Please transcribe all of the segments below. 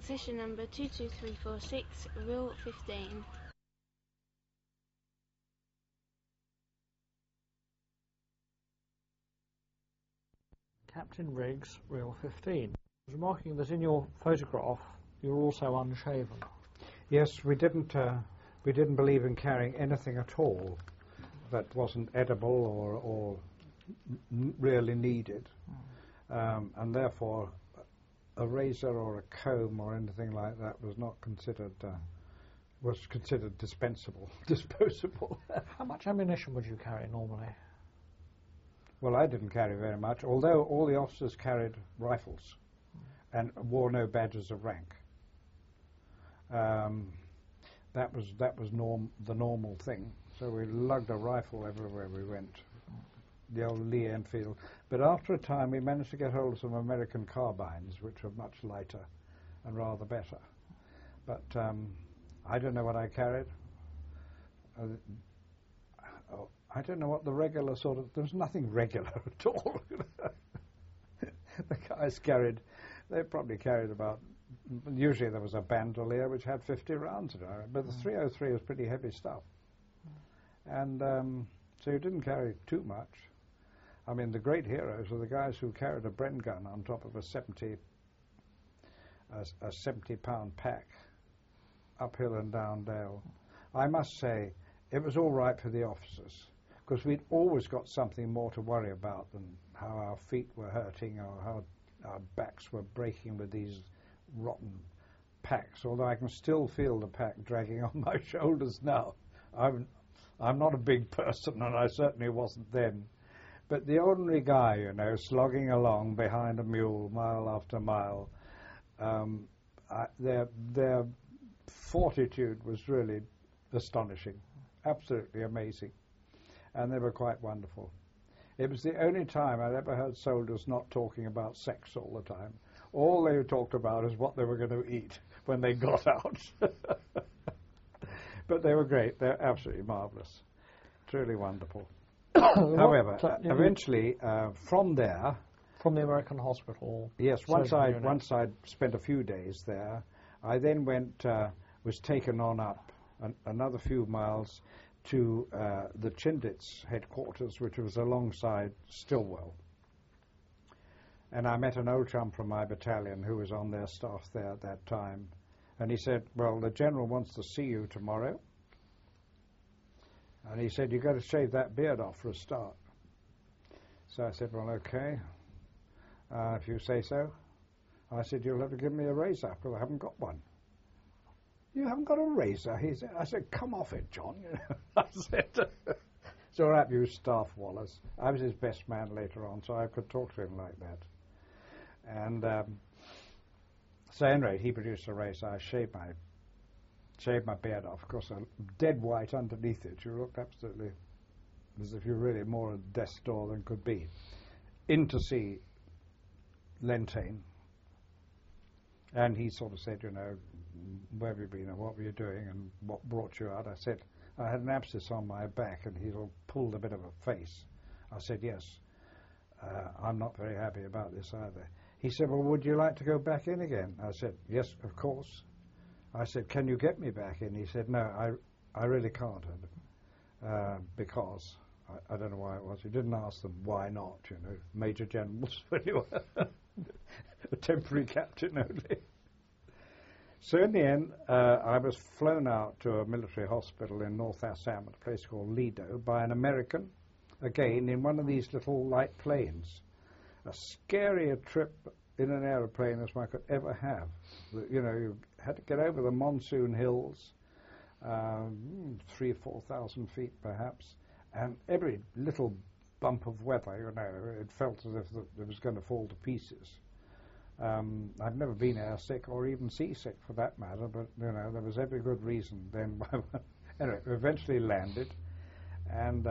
Session number 22346, Rule 15. Captain Riggs, Rule 15. I was remarking that in your photograph you're also unshaven. Yes, we didn't believe in carrying anything at all that wasn't edible or really needed, and therefore a razor or a comb or anything like that was not considered dispensable, disposable. How much ammunition would you carry normally? Well, I didn't carry very much, although all the officers carried rifles and wore no badges of rank. That was the normal thing. So we lugged a rifle everywhere we went, the old Lee Enfield. But after a time, we managed to get hold of some American carbines, which were much lighter and rather better. But I don't know what I carried. I don't know what the regular sort of... There was nothing regular at all. The guys carried... They probably carried about... Usually there was a bandolier which had 50 rounds in it. But the 303 was pretty heavy stuff. And so you didn't carry too much. I mean, the great heroes were the guys who carried a Bren gun on top of a 70-pound pack, uphill and down dale. I must say, it was all right for the officers, because we'd always got something more to worry about than how our feet were hurting or how our backs were breaking with these rotten packs, although I can still feel the pack dragging on my shoulders now. I'm not a big person, and I certainly wasn't then. But the ordinary guy, you know, slogging along behind a mule mile after mile, their fortitude was really astonishing, absolutely amazing, and they were quite wonderful. It was the only time I'd ever heard soldiers not talking about sex all the time. All they talked about is what they were going to eat when they got out. But they were great. They're absolutely marvellous. Truly wonderful. However, eventually, from there... From the American hospital? Yes, once I'd spent a few days there, I then was taken on up another few miles to the Chindits headquarters, which was alongside Stillwell. And I met an old chum from my battalion who was on their staff there at that time. And he said, well, the general wants to see you tomorrow. And he said, you've got to shave that beard off for a start. So I said, well, okay, if you say so. I said, you'll have to give me a razor, because I haven't got one. You haven't got a razor? I said, come off it, John. I said, it's all right, you Staff Wallace. I was his best man later on, so I could talk to him like that. And so anyway, he produced a razor. I shaved my beard off. Of course, dead white underneath it. You looked absolutely as if you were really more a death's door than could be. In to see Lentane. And he sort of said, you know, where have you been and what were you doing and what brought you out? I said, I had an abscess on my back, and he sort of pulled a bit of a face. I said, yes, I'm not very happy about this either. He said, well, would you like to go back in again? I said, yes, of course. I said, can you get me back in? He said, no, I really can't, because, I don't know why it was. He didn't ask them why not, you know, major generals, when you were a temporary captain only. So in the end, I was flown out to a military hospital in North Assam at a place called Lido by an American, again, in one of these little light planes. A scarier trip in an aeroplane as I could ever have. You know, you had to get over the monsoon hills, 3,000 or 4,000 feet perhaps, and every little bump of weather, you know, it felt as if it was going to fall to pieces. I'd never been airsick or even seasick for that matter, but, you know, there was every good reason then. Anyway, we eventually landed, and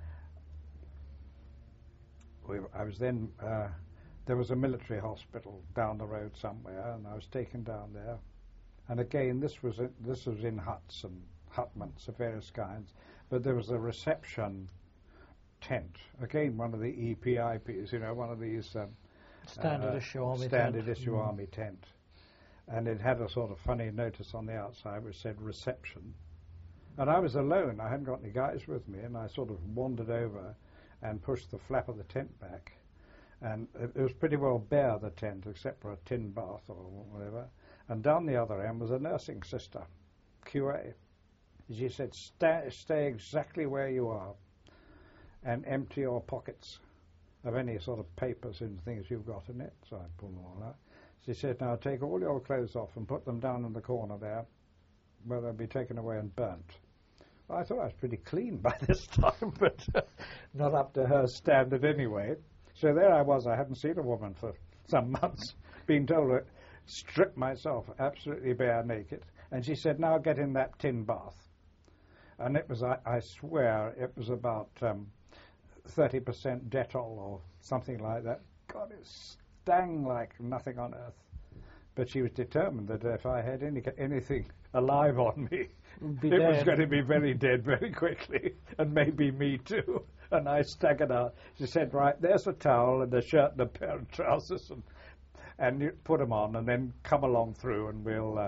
I was then, there was a military hospital down the road somewhere, and I was taken down there. And again, this was in huts and hutments of various kinds, but there was a reception tent. Again, one of the EPIPs, you know, one of these... Standard issue army tent. and it had a sort of funny notice on the outside which said reception. And I was alone. I hadn't got any guys with me, and I sort of wandered over and pushed the flap of the tent back. And it was pretty well bare, the tent, except for a tin bath or whatever. And down the other end was a nursing sister, QA. She said, stay exactly where you are and empty your pockets of any sort of papers and things you've got in it. So I pulled them all out. She said, now take all your clothes off and put them down in the corner there where they'll be taken away and burnt. Well, I thought I was pretty clean by this time, but not up to her standard anyway. So there I was. I hadn't seen a woman for some months, being told to strip myself absolutely bare naked. And she said, now get in that tin bath. And it was, I swear, it was about 30% Dettol or something like that. God, it stung like nothing on earth. But she was determined that if I had anything alive on me, it was going to be very dead very quickly, and maybe me too. And I staggered out. She said, right, there's a towel and a shirt and a pair of trousers, and you put them on, and then come along through, and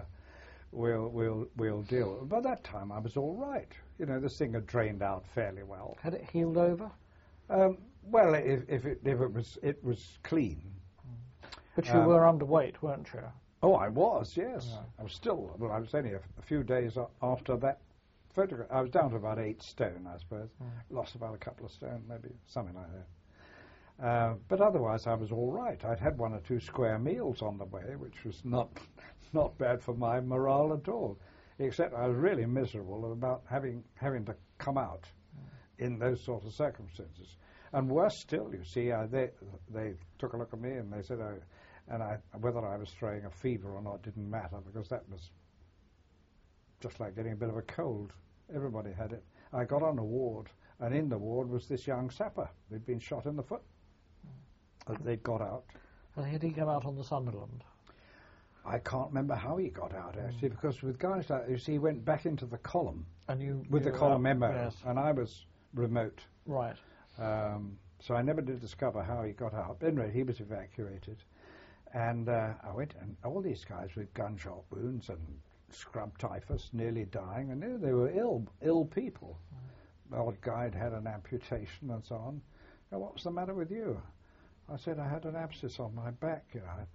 we'll deal. By that time, I was all right. You know, this thing had drained out fairly well. Had it healed over? Well, if it was clean. But you were underweight, weren't you? Oh, I was, yes. Yeah. I was still. Well, I was only a few days after that photograph. I was down to about 8 stone, I suppose. Lost about a couple of stone, maybe something like that. But otherwise, I was all right. I'd had 1 or 2 square meals on the way, which was not bad for my morale at all. Except I was really miserable about having to come out in those sort of circumstances. And worse still, you see, they took a look at me and they said, whether I was throwing a fever or not didn't matter, because that was just like getting a bit of a cold. Everybody had it. I got on a ward, and in the ward was this young sapper who'd been shot in the foot. They'd got out. And had he come out on the Sunderland? I can't remember how he got out, actually, because with guys like, you see, he went back into the column with the column MO, yes. and I was remote. Right. So I never did discover how he got out. Anyway, he was evacuated. And I went, and all these guys with gunshot wounds and scrub typhus, nearly dying, and they were ill people. The old guy had an amputation and so on. Now, what was the matter with you? I said, I had an abscess on my back, you know.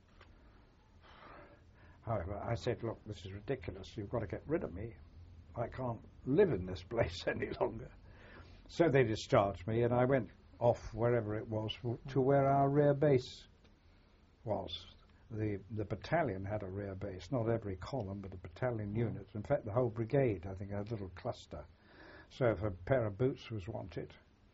However, I said, look, this is ridiculous. You've got to get rid of me. I can't live in this place any longer. So they discharged me, and I went off wherever it was to where our rear base was. The battalion had a rear base, not every column, but a battalion unit. In fact, the whole brigade, I think, had a little cluster. So if a pair of boots was wanted,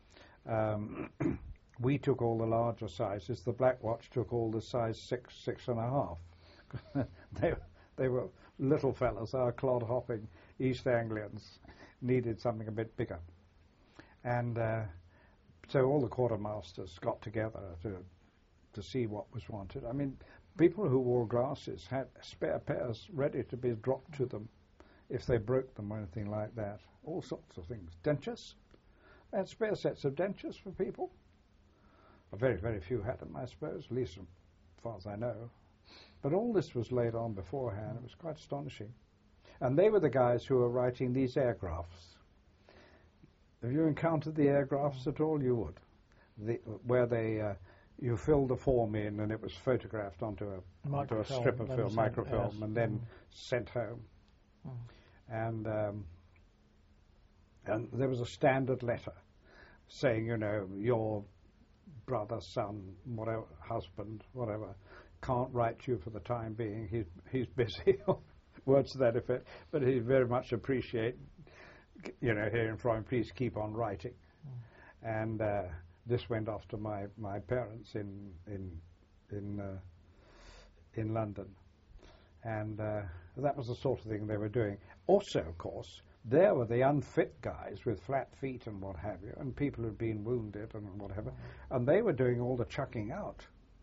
we took all the larger sizes. The Black Watch took all the size 6, 6.5. They were little fellas. Our clod-hopping East Anglians needed something a bit bigger. And so all the quartermasters got together to see what was wanted. I mean, people who wore glasses had spare pairs ready to be dropped to them if they broke them or anything like that. All sorts of things. Dentures. They had spare sets of dentures for people. Very, very few had them, I suppose, at least as far as I know. But all this was laid on beforehand. It was quite astonishing. And they were the guys who were writing these airgraphs. Have you encountered the airgraphs at all? You would. Where you filled the form in and it was photographed onto a strip of film, microfilm, yes. And then sent home. And there was a standard letter saying, you know, your brother, son, whatever, husband, whatever, can't write to you for the time being. He's busy, words to that effect, but he very much appreciate, you know, hearing from him. Please keep on writing. And this went off to my parents in London, and that was the sort of thing they were doing. Also, of course, there were the unfit guys with flat feet and what have you, and people who'd been wounded and whatever, and they were doing all the chucking out.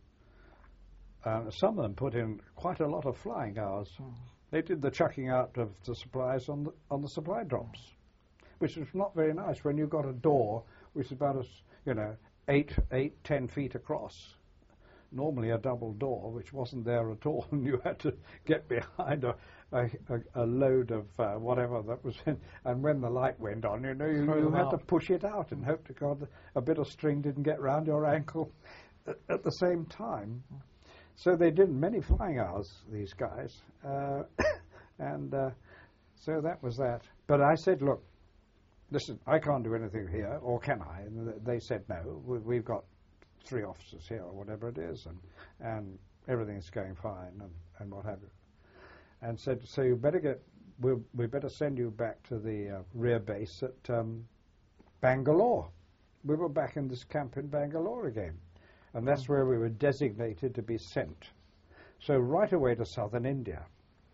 Some of them put in quite a lot of flying hours. They did the chucking out of the supplies on the supply drops, which was not very nice when you've got a door which is about 10 feet across. normally a double door, which wasn't there at all, and you had to get behind a load of whatever that was in. And when the light went on, you know, you had to push it out and hope to God a bit of string didn't get round your ankle at the same time. So they did many flying hours, these guys, and so that was that. But I said, look, listen, I can't do anything here, or can I? And they said, no, we've got 3 officers here, or whatever it is, and everything's going fine, and what have you. And said, so you better we better send you back to the rear base at Bangalore. We were back in this camp in Bangalore again, and that's where we were designated to be sent. So right away to southern India.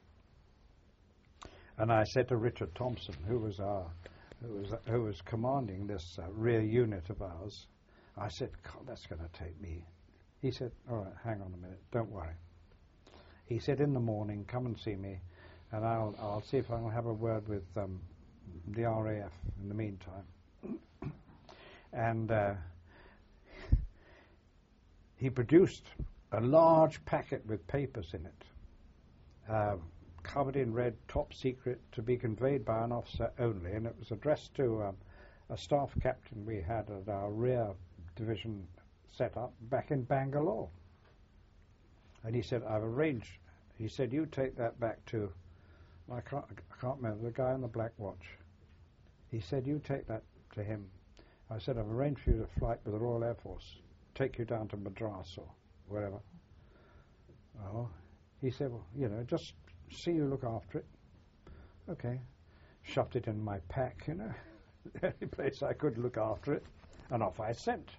And I said to Richard Thompson, who was commanding this rear unit of ours, I said, God, that's going to take me. He said, all right, hang on a minute, don't worry. He said, in the morning, come and see me, and I'll see if I can have a word with the RAF in the meantime. And he produced a large packet with papers in it, covered in red, top secret, to be conveyed by an officer only, and it was addressed to a staff captain we had at our rear division set up back in Bangalore. And he said, I've arranged, he said, you take that back to, I can't remember, the guy on the Black Watch. He said, you take that to him. I said, I've arranged for you to flight with the Royal Air Force, take you down to Madras or wherever. Oh, he said, well, you know, just see you look after it. Okay. Shoved it in my pack, you know, the only place I could look after it, and off I sent.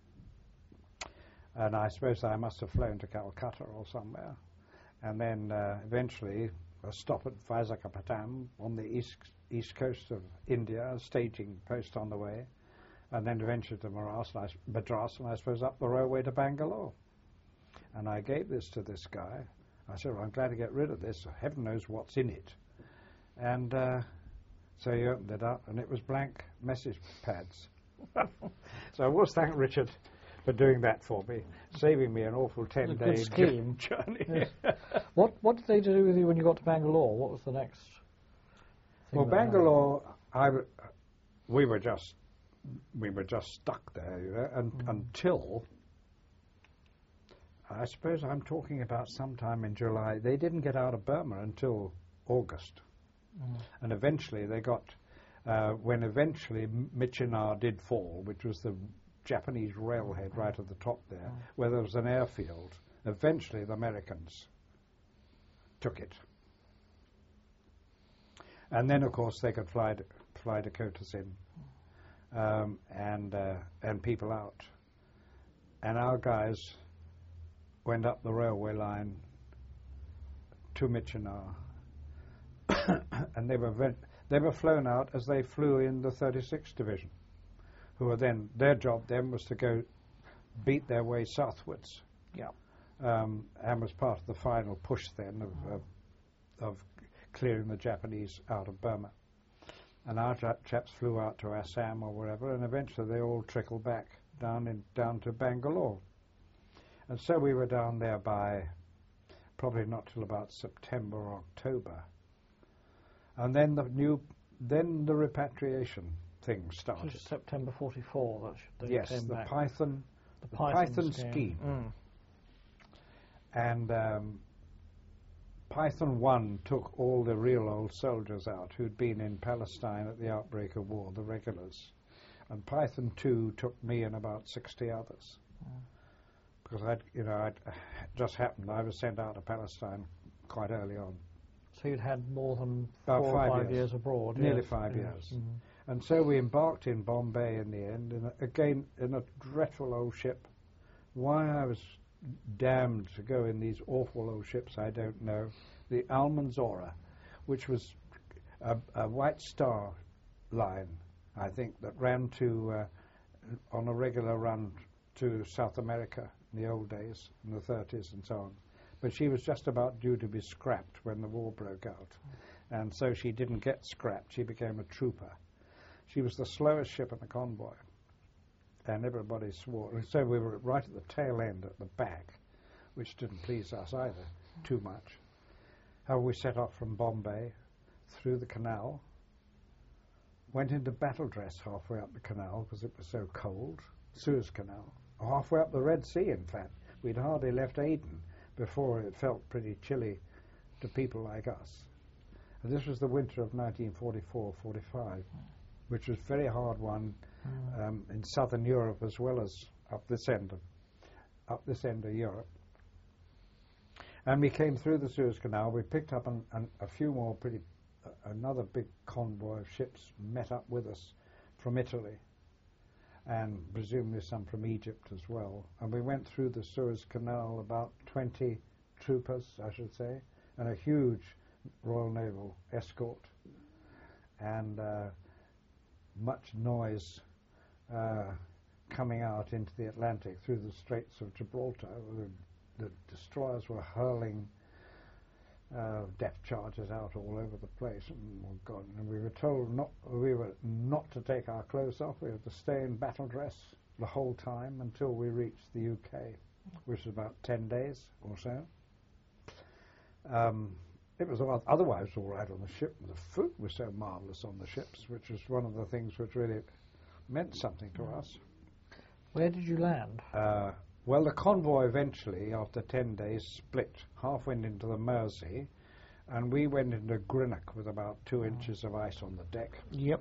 And I suppose I must have flown to Calcutta or somewhere. And then eventually a stop at Visakhapatnam on the east coast of India, a staging post on the way. And then eventually to Madras, and I suppose up the railway to Bangalore. And I gave this to this guy. I said, well, I'm glad to get rid of this. Heaven knows what's in it. And so he opened it up, and it was blank message pads. So I was thank Richard for doing that for me, saving me an awful 10-day journey. Yes. What did they do with you when you got to Bangalore? What was the next thing? Well, Bangalore, we were just stuck there, you know, until, I suppose I'm talking about sometime in July. They didn't get out of Burma until August. And eventually they got, when eventually Michenar did fall, which was the Japanese railhead right at the top there, where there was an airfield, eventually the Americans took it. And then, of course, they could fly Dakotas in and people out. And our guys went up the railway line to Michenar, and they were flown out as they flew in the 36th Division, who were then, their job then was to go beat their way southwards. Yeah. And was part of the final push then of clearing the Japanese out of Burma. And our chaps flew out to Assam or wherever, and eventually they all trickled back down to Bangalore. And so we were down there by probably not till about September or October. And then the repatriation thing started. So September 44. Yes, came the back. Python scheme. And Python 1 took all the real old soldiers out who'd been in Palestine at the outbreak of war, the regulars. And Python 2 took me and about 60 others. Because I'd just happened, I was sent out to Palestine quite early on. So you'd had more than about 4 or 5 years abroad. Nearly yes. 5 years. And so we embarked in Bombay in the end, again in a dreadful old ship. Why I was damned to go in these awful old ships, I don't know. The Almanzora, which was a White Star line, I think, that ran on a regular run to South America in the old days, in the 30s and so on. But she was just about due to be scrapped when the war broke out. And so she didn't get scrapped. She became a trooper. She was the slowest ship in the convoy. And everybody swore. And so we were right at the tail end, at the back. which didn't please us either too much. How we set off from Bombay through the canal, went into battle dress halfway up the canal because it was so cold, Suez Canal, halfway up the Red Sea, in fact. We'd hardly left Aden before it felt pretty chilly to people like us. And this was the winter of 1944-45, which was a very hard one in southern Europe as well as up this end of Europe. And we came through the Suez Canal. We picked up a few more another big convoy of ships met up with us from Italy, and presumably some from Egypt as well. And we went through the Suez Canal, about 20 troopers, I should say, and a huge Royal Naval escort, and much noise coming out into the Atlantic through the Straits of Gibraltar. The destroyers were hurling depth charges out all over the place, and we were told not to take our clothes off. We had to stay in battle dress the whole time until we reached the UK, which was about 10 days or so. It was otherwise all right on the ship. The food was so marvellous on the ships, which was one of the things which really meant something to us. Where did you land? Well, the convoy eventually, after 10 days, split. Half went into the Mersey, and we went into Greenock with about 2 inches of ice on the deck. Yep.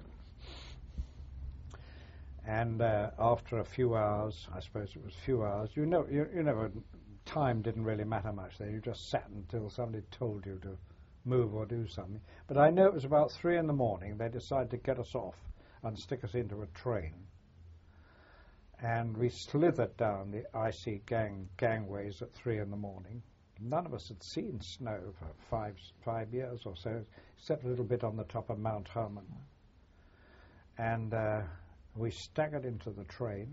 And after a few hours, I suppose it was a few hours, you never, time didn't really matter much there. You just sat until somebody told you to move or do something. But I know it was about 3 in the morning, they decided to get us off and stick us into a train. And we slithered down the icy gangways at 3 in the morning. None of us had seen snow for 5 years or so, except a little bit on the top of Mount Hermon. And we staggered into the train.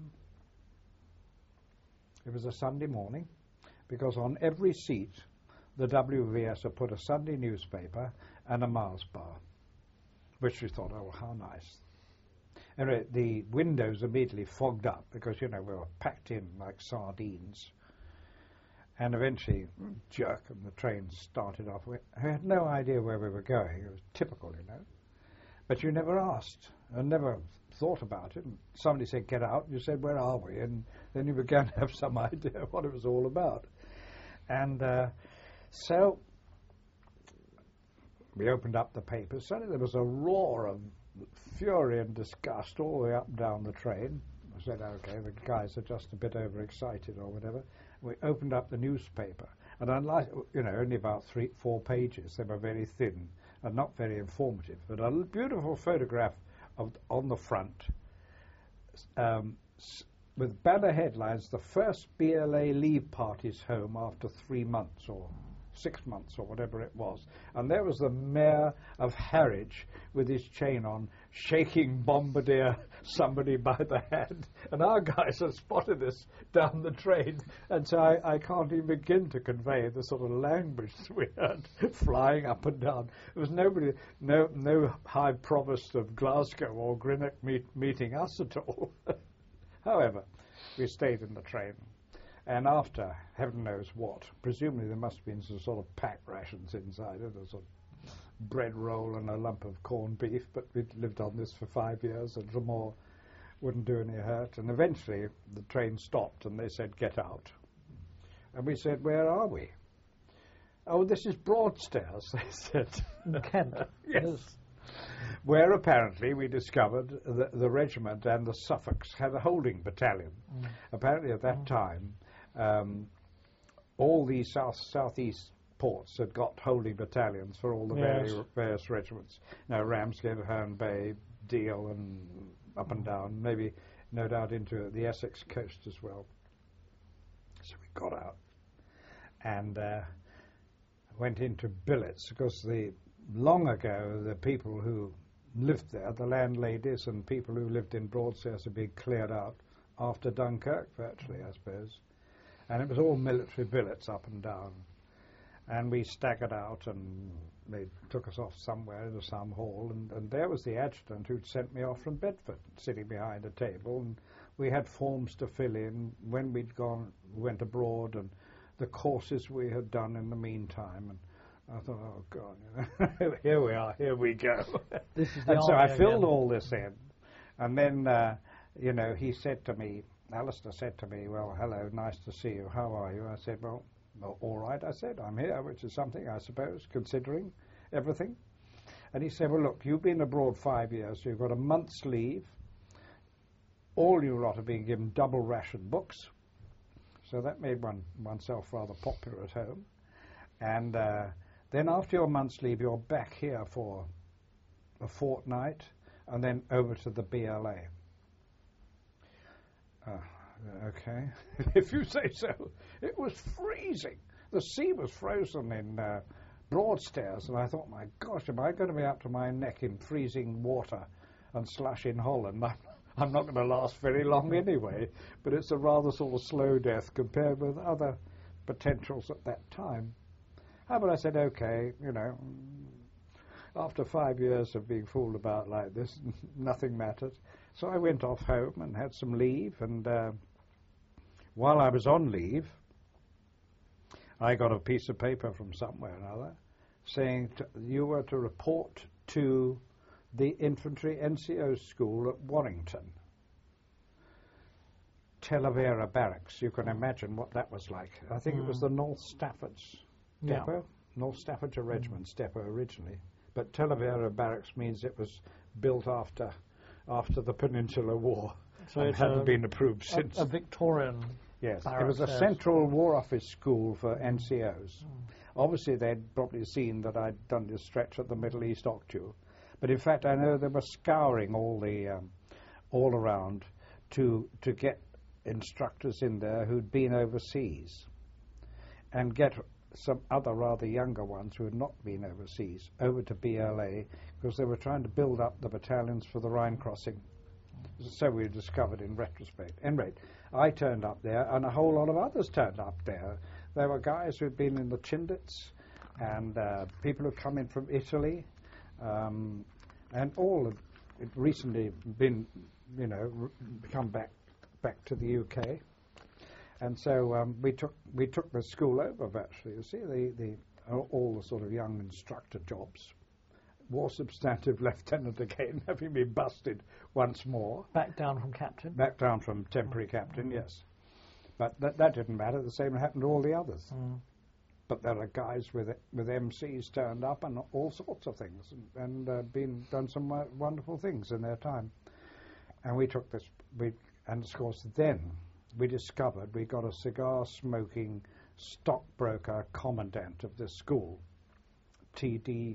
It was a Sunday morning, because on every seat, the WVS had put a Sunday newspaper and a Mars bar, which we thought, oh, how nice. Anyway, the windows immediately fogged up because, we were packed in like sardines. And eventually, jerk, and the train started off. I had no idea where we were going. It was typical, But you never asked and never thought about it. And somebody said, get out. You said, where are we? And then you began to have some idea what it was all about. And so we opened up the papers. Suddenly there was a roar of fury and disgust all the way up and down the train. I said, okay, the guys are just a bit overexcited or whatever. We opened up the newspaper, and unlike, only about 3-4 pages, they were very thin and not very informative, but a beautiful photograph on the front with banner headlines, the first BLA leave parties home after 3 months or 6 months or whatever it was. And there was the mayor of Harwich with his chain on, shaking Bombardier somebody by the hand. And our guys had spotted this down the train. And so I can't even begin to convey the sort of language we had flying up and down. There was no High Provost of Glasgow or Greenock meeting us at all. However, we stayed in the train. And after heaven knows what, presumably there must have been some sort of pack rations inside it, a sort of bread roll and a lump of corned beef, but we'd lived on this for 5 years, and some more wouldn't do any hurt. And eventually the train stopped and they said, get out. And we said, where are we? Oh, this is Broadstairs, they said. Kent. Yes. Where apparently we discovered the regiment and the Suffolks had a holding battalion. Apparently at that time, all these southeast ports had got holding battalions for all the various regiments. Ramsgate, Herne Bay, Deal, and up and down, maybe no doubt into the Essex coast as well. So we got out and went into billets, because long ago the people who lived there, the landladies and people who lived in Broadstairs, had been cleared out after Dunkirk, virtually, I suppose. And it was all military billets up and down. And we staggered out, and they took us off somewhere into some hall, and there was the adjutant who'd sent me off from Bedford, sitting behind a table, and we had forms to fill in when we'd went abroad, and the courses we had done in the meantime. And I thought, oh, God, you know, here we are, here we go. This is the And so I army filled again. all this in. And then, you know, he said to me, Alistair said to me, well, hello, nice to see you. How are you? I said, well, all right. I said, I'm here, which is something, I suppose, considering everything. And he said, well, look, you've been abroad 5 years, so you've got a month's leave. All you lot are being given double ration books. So that made oneself rather popular at home. And then after your month's leave, you're back here for a fortnight and then over to the BLA. Okay, if you say so. It was freezing. The sea was frozen in Broadstairs, and I thought, my gosh, am I going to be up to my neck in freezing water and slush in Holland? I'm not going to last very long anyway, but it's a rather sort of slow death compared with other potentials at that time. But I said, okay, you know, after 5 years of being fooled about like this, nothing mattered. So I went off home and had some leave, and while I was on leave, I got a piece of paper from somewhere or another saying you were to report to the infantry NCO school at Warrington, Talavera Barracks. You can imagine what that was like. I think it was the North Stafford's depot, North Staffordshire Regiment's depot originally, but Talavera Barracks means it was built after the Peninsular War, So and it's hadn't been approved a since. Victorian. Yes, it barracks, was a yes. central War Office school for NCOs. Obviously, they'd probably seen that I'd done this stretch at the Middle East OCTU, but in fact, I know they were scouring all around to get instructors in there who'd been overseas, and get some other rather younger ones who had not been overseas over to BLA, because they were trying to build up the battalions for the Rhine crossing. So we discovered in retrospect. Anyway, I turned up there, and a whole lot of others turned up there. There were guys who'd been in the Chindits, and people who'd come in from Italy, and all had recently been, you know, come back to the UK. And so we took the school over virtually. You see, all the sort of young instructor jobs. War substantive lieutenant again, having been busted once more. Back down from captain. Back down from temporary captain, yes. But that didn't matter. The same happened to all the others. But there are guys with MCs turned up and all sorts of things, and done some wonderful things in their time. And we took this, and of course then we discovered we got a cigar-smoking stockbroker commandant of this school, TD.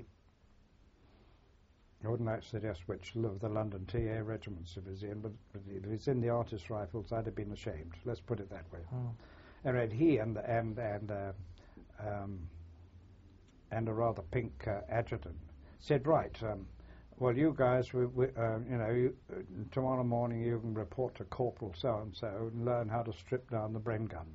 I wouldn't like to suggest which of the London TA regiments he was in, but if he's in the Artist Rifles, I'd have been ashamed. Let's put it that way. And he and a rather pink adjutant said, right, well, you guys, tomorrow morning you can report to Corporal so-and-so and learn how to strip down the Bren gun.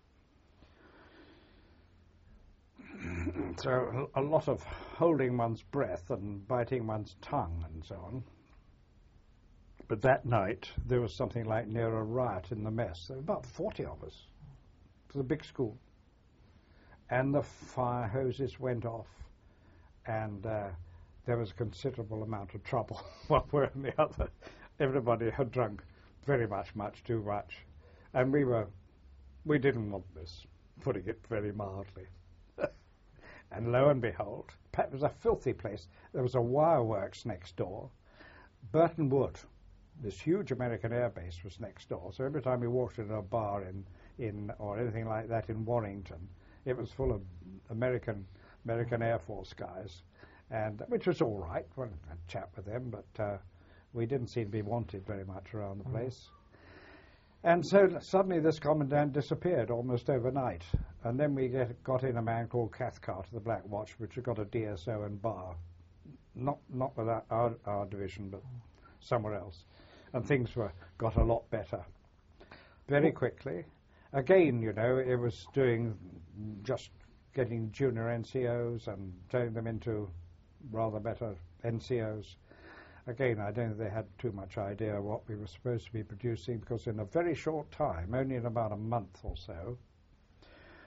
So a lot of holding one's breath and biting one's tongue and so on. But that night, there was something like near a riot in the mess. There were about 40 of us. It was a big school. And the fire hoses went off, and there was a considerable amount of trouble one way and the other. Everybody had drunk very much too much. And we didn't want this, putting it very mildly. And lo and behold, it was a filthy place. There was a wireworks next door. Burton Wood, this huge American air base, was next door. So every time we walked into a bar in or anything like that in Warrington, it was full of American Air Force guys, and which was all right. Well, I had a chat with them, but we didn't seem to be wanted very much around the place. And so suddenly this commandant disappeared almost overnight. And then we got in a man called Cathcart of the Black Watch, which had got a DSO and bar. Not with our division, but somewhere else. And things got a lot better very quickly. Again, you know, it was just getting junior NCOs and turning them into rather better NCOs. Again, I don't think they had too much idea what we were supposed to be producing, because in a very short time, only in about a month or so,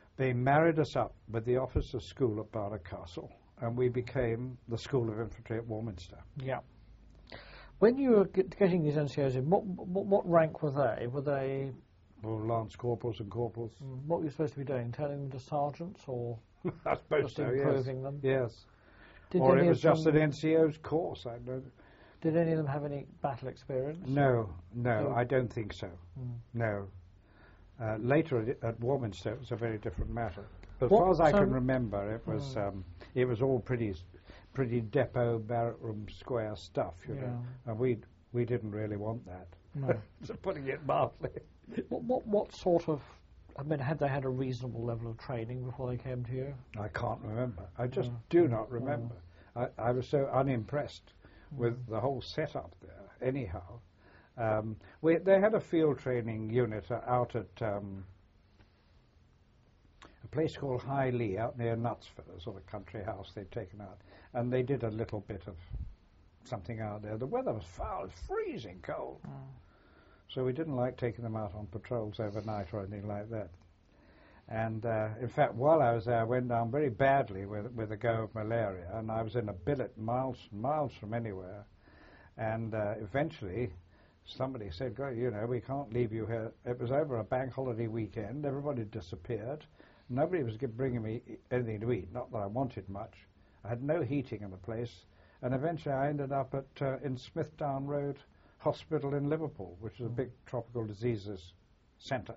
They married us up with the officers' school at Barnard Castle, and we became the School of Infantry at Warminster. Yeah. When you were getting these NCOs in, what rank were they? Were they... Well, Lance Corporals and Corporals. What were you supposed to be doing? Turning them to sergeants, or I suppose just so, improving yes. them? Yes. Did Or any it was of just an them, NCO's course. I don't. Did any of them have any battle experience? No, So- I don't think so. Mm. No. Later at Warminster, it was a very different matter. But as What- far as I so- can remember, it was all pretty depot, barrack room, square stuff, you know. And we didn't really want that. No. So putting it mildly. What sort of... I mean, had they had a reasonable level of training before they came to you? I can't remember. I just do not remember. I was so unimpressed with the whole setup there. Anyhow, they had a field training unit out at a place called High Lee, out near Knutsford, a sort of country house they'd taken out, and they did a little bit of something out there. The weather was foul, it was freezing cold. So we didn't like taking them out on patrols overnight or anything like that. And in fact, while I was there, I went down very badly with a go of malaria, and I was in a billet miles from anywhere. And eventually, somebody said, "God, you know, we can't leave you here." It was over a bank holiday weekend. Everybody disappeared. Nobody was bringing me anything to eat. Not that I wanted much. I had no heating in the place, and eventually I ended up in Smithdown Road Hospital in Liverpool, which is a big tropical diseases centre.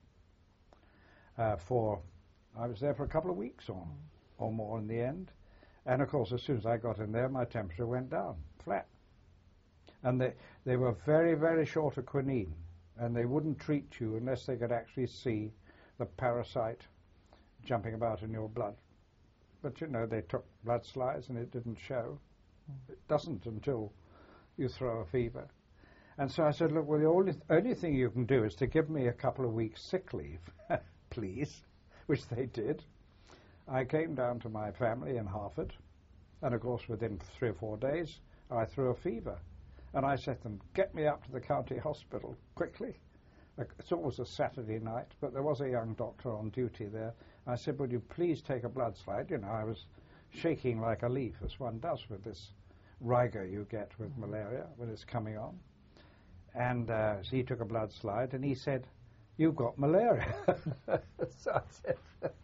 I was there for a couple of weeks or more in the end. And of course, as soon as I got in there, my temperature went down, flat. And they were very, very short of quinine, and they wouldn't treat you unless they could actually see the parasite jumping about in your blood. But, you know, they took blood slides and it didn't show. It doesn't until you throw a fever. And so I said, look, well, the only thing you can do is to give me a couple of weeks sick leave, please, which they did. I came down to my family in Harford, and of course within 3 or 4 days I threw a fever. And I said to them, get me up to the county hospital quickly. It's always a Saturday night, but there was a young doctor on duty there. I said, would you please take a blood slide? You know, I was shaking like a leaf, as one does with this rigor you get with malaria when it's coming on. And so he took a blood slide, and he said, you've got malaria. So I said,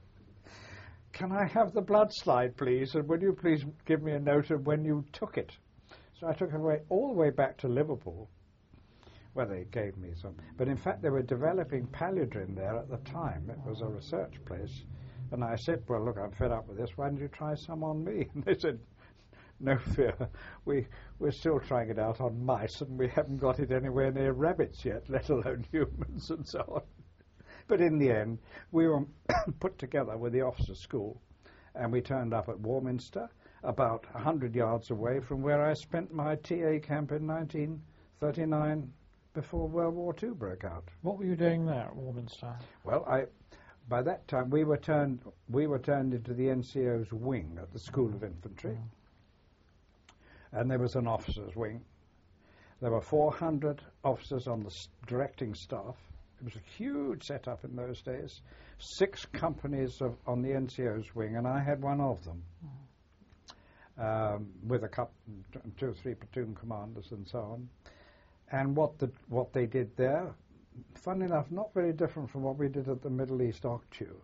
can I have the blood slide, please? And would you please give me a note of when you took it? So I took it all the way back to Liverpool, where they gave me some. But in fact, they were developing Paludrin there at the time. It was a research place. And I said, well, look, I'm fed up with this. Why don't you try some on me? And they said, no fear. We're still trying it out on mice, and we haven't got it anywhere near rabbits yet, let alone humans and so on. But in the end, we were put together with the officers' school, and we turned up at Warminster, about 100 yards away from where I spent my TA camp in 1939 before World War II broke out. What were you doing there at Warminster? Well, by that time we were turned into the NCO's wing at the School of Infantry. And there was an officers' wing. There were 400 officers on the directing staff. It was a huge setup in those days. 6 companies on the NCO's wing, and I had one of them, with a couple, 2 or 3 platoon commanders and so on. And what they did there, funnily enough, not very different from what we did at the Middle East OCTU.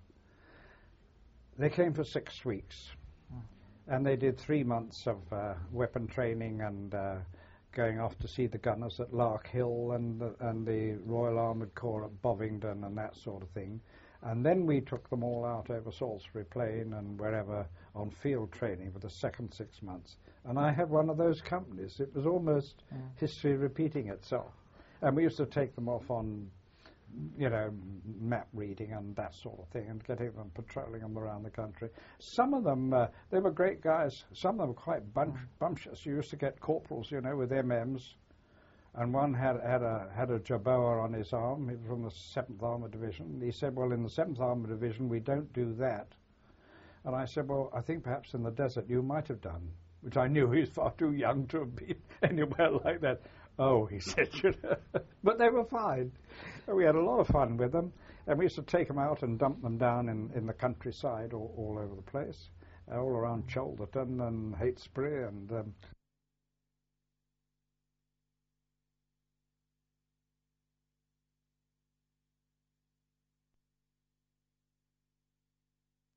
They came for 6 weeks. And they did 3 months of weapon training and going off to see the gunners at Lark Hill and the Royal Armoured Corps at Bovingdon and that sort of thing. And then we took them all out over Salisbury Plain and wherever on field training for the second 6 months. And I had one of those companies. It was almost history repeating itself. And we used to take them off on, you know, map reading and that sort of thing, and getting them, patrolling them around the country. Some of them, they were great guys. Some of them were quite bumptious. You used to get corporals, you know, with MMs, and one had a Jerboa on his arm. He was from the 7th Armoured Division. And he said, well, in the 7th Armoured Division, we don't do that. And I said, well, I think perhaps in the desert you might have done, which I knew he was far too young to have been anywhere like that. Oh, he said, you know. But they were fine. We had a lot of fun with them, and we used to take them out and dump them down in the countryside all over the place, all around Cholderton and Heytesbury and